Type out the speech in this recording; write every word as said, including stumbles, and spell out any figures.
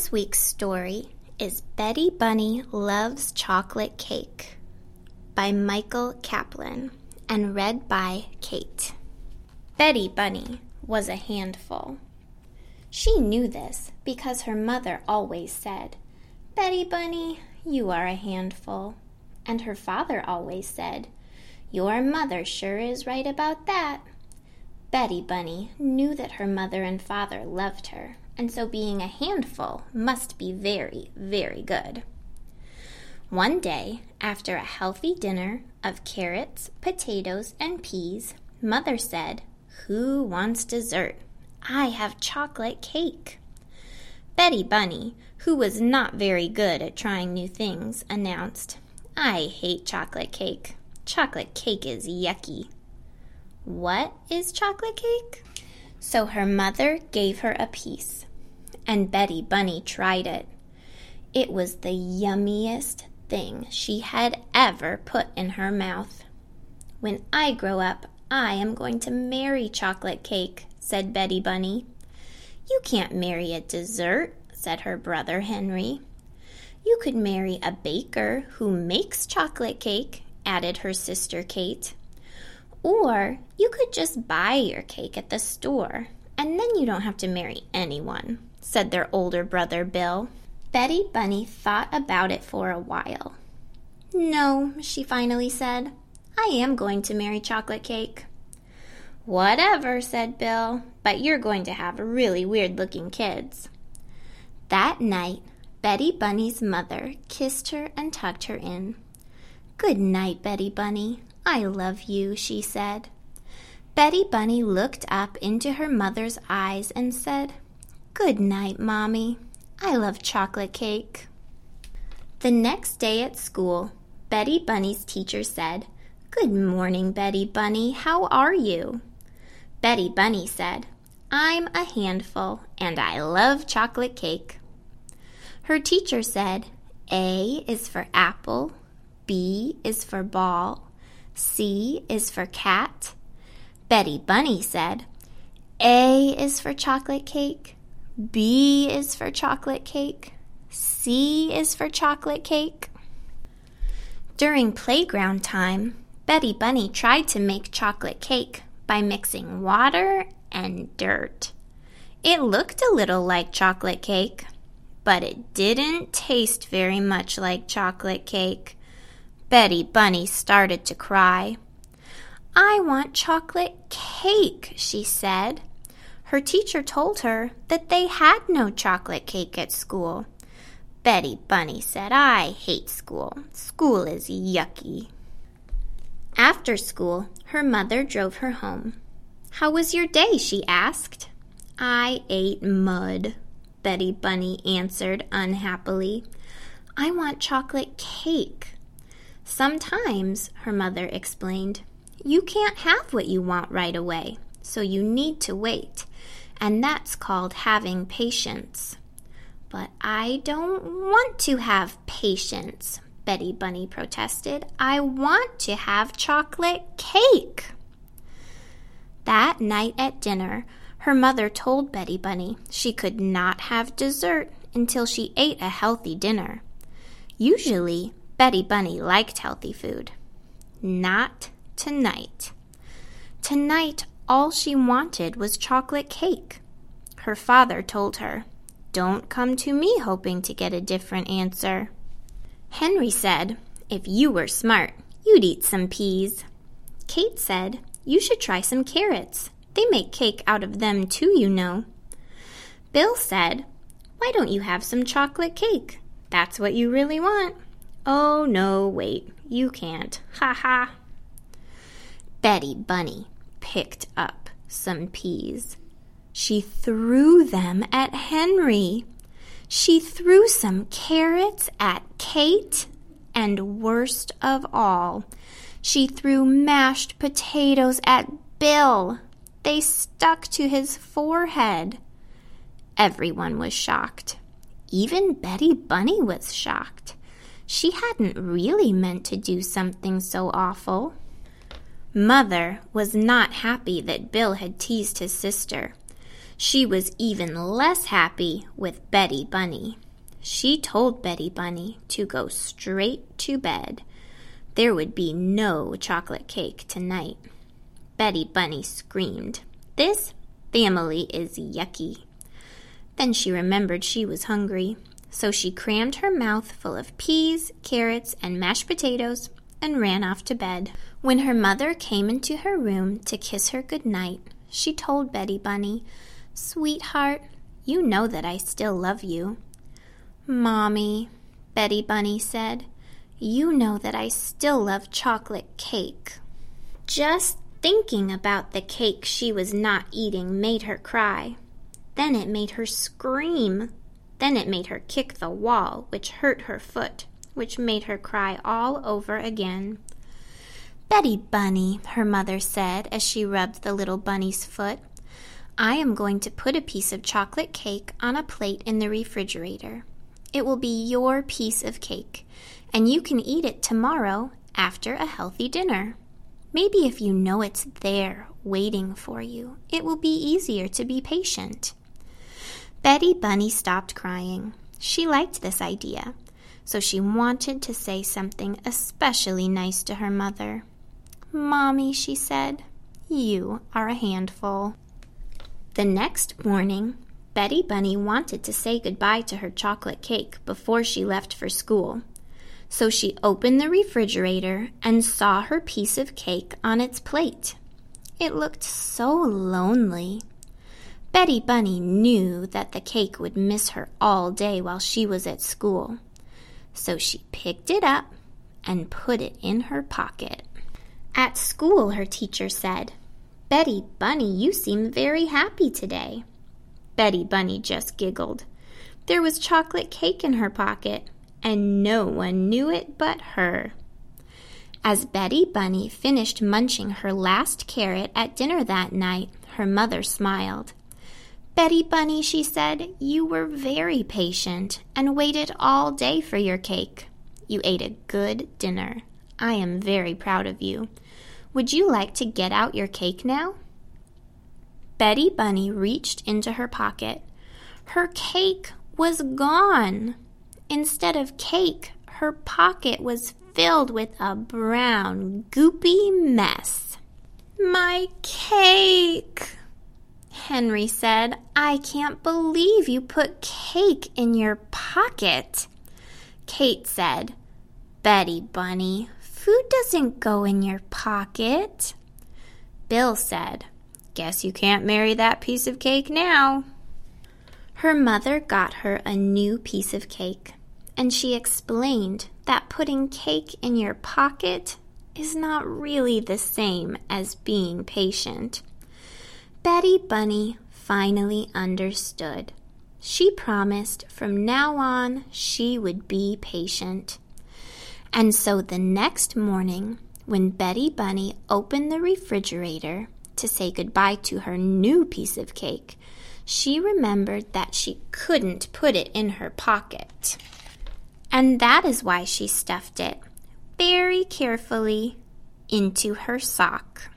This week's story is Betty Bunny Loves Chocolate Cake by Michael Kaplan and read by Kate. Betty Bunny was a handful. She knew this because her mother always said, "Betty Bunny, you are a handful." And her father always said, "Your mother sure is right about that." Betty Bunny knew that her mother and father loved her, and so being a handful must be very, very good. One day, after a healthy dinner of carrots, potatoes, and peas, Mother said, "Who wants dessert? I have chocolate cake." Betty Bunny, who was not very good at trying new things, announced, "I hate chocolate cake. Chocolate cake is yucky." "What is chocolate cake?" So her mother gave her a piece, and Betty Bunny tried it. It was the yummiest thing she had ever put in her mouth. "When I grow up, I am going to marry chocolate cake," said Betty Bunny. "You can't marry a dessert," said her brother Henry. "You could marry a baker who makes chocolate cake," added her sister Kate. "Or you could just buy your cake at the store, and then you don't have to marry anyone," said their older brother Bill. Betty Bunny thought about it for a while. "No," she finally said, "I am going to marry chocolate cake." "Whatever," said Bill, "but you're going to have really weird-looking kids." That night, Betty Bunny's mother kissed her and tucked her in. "Good night, Betty Bunny. I love you," she said. Betty Bunny looked up into her mother's eyes and said, "Good night, Mommy. I love chocolate cake." The next day at school, Betty Bunny's teacher said, "Good morning, Betty Bunny. How are you?" Betty Bunny said, "I'm a handful, and I love chocolate cake." Her teacher said, "A is for apple, B is for ball, C is for cat." Betty Bunny said, "A is for chocolate cake, B is for chocolate cake, C is for chocolate cake." During playground time, Betty Bunny tried to make chocolate cake by mixing water and dirt. It looked a little like chocolate cake, but it didn't taste very much like chocolate cake. Betty Bunny started to cry. "I want chocolate cake," she said. Her teacher told her that they had no chocolate cake at school. Betty Bunny said, "I hate school. School is yucky." After school, her mother drove her home. "How was your day?" she asked. "I ate mud," Betty Bunny answered unhappily. "I want chocolate cake." "Sometimes," her mother explained, "you can't have what you want right away, so you need to wait, and that's called having patience." "But I don't want to have patience," Betty Bunny protested. "I want to have chocolate cake." That night at dinner, her mother told Betty Bunny she could not have dessert until she ate a healthy dinner. Usually, Betty Bunny liked healthy food. Not tonight. Tonight, all she wanted was chocolate cake. Her father told her, "Don't come to me hoping to get a different answer." Henry said, "If you were smart, you'd eat some peas." Kate said, "You should try some carrots. They make cake out of them too, you know." Bill said, "Why don't you have some chocolate cake? That's what you really want." "Oh, no, wait, you can't. Ha ha." Betty Bunny picked up some peas. She threw them at Henry. She threw some carrots at Kate. And worst of all, she threw mashed potatoes at Bill. They stuck to his forehead. Everyone was shocked. Even Betty Bunny was shocked. She hadn't really meant to do something so awful. Mother was not happy that Bill had teased his sister. She was even less happy with Betty Bunny. She told Betty Bunny to go straight to bed. There would be no chocolate cake tonight. Betty Bunny screamed, "This family is yucky." Then she remembered she was hungry, so she crammed her mouth full of peas, carrots, and mashed potatoes and ran off to bed. When her mother came into her room to kiss her good night, she told Betty Bunny, "Sweetheart, you know that I still love you." "Mommy," Betty Bunny said, "you know that I still love chocolate cake." Just thinking about the cake she was not eating made her cry. Then it made her scream. Then it made her kick the wall, which hurt her foot, which made her cry all over again. "Betty Bunny," her mother said as she rubbed the little bunny's foot, "I am going to put a piece of chocolate cake on a plate in the refrigerator. It will be your piece of cake, and you can eat it tomorrow after a healthy dinner. Maybe if you know it's there waiting for you, it will be easier to be patient." Betty Bunny stopped crying. She liked this idea, so she wanted to say something especially nice to her mother. "Mommy," she said, "you are a handful." The next morning, Betty Bunny wanted to say goodbye to her chocolate cake before she left for school. So she opened the refrigerator and saw her piece of cake on its plate. It looked so lonely. Betty Bunny knew that the cake would miss her all day while she was at school. So she picked it up and put it in her pocket. At school, her teacher said, "Betty Bunny, you seem very happy today." Betty Bunny just giggled. There was chocolate cake in her pocket, and no one knew it but her. As Betty Bunny finished munching her last carrot at dinner that night, her mother smiled. "Betty Bunny," she said, "you were very patient and waited all day for your cake. You ate a good dinner. I am very proud of you. Would you like to get out your cake now?" Betty Bunny reached into her pocket. Her cake was gone. Instead of cake, her pocket was filled with a brown, goopy mess. "My cake!" Henry said. "I can't believe you put cake in your pocket." Kate said, "Betty Bunny, food doesn't go in your pocket." Bill said, "Guess you can't marry that piece of cake now." Her mother got her a new piece of cake, and she explained that putting cake in your pocket is not really the same as being patient. Betty Bunny finally understood. She promised from now on she would be patient. And so the next morning, when Betty Bunny opened the refrigerator to say goodbye to her new piece of cake, she remembered that she couldn't put it in her pocket. And that is why she stuffed it very carefully into her sock.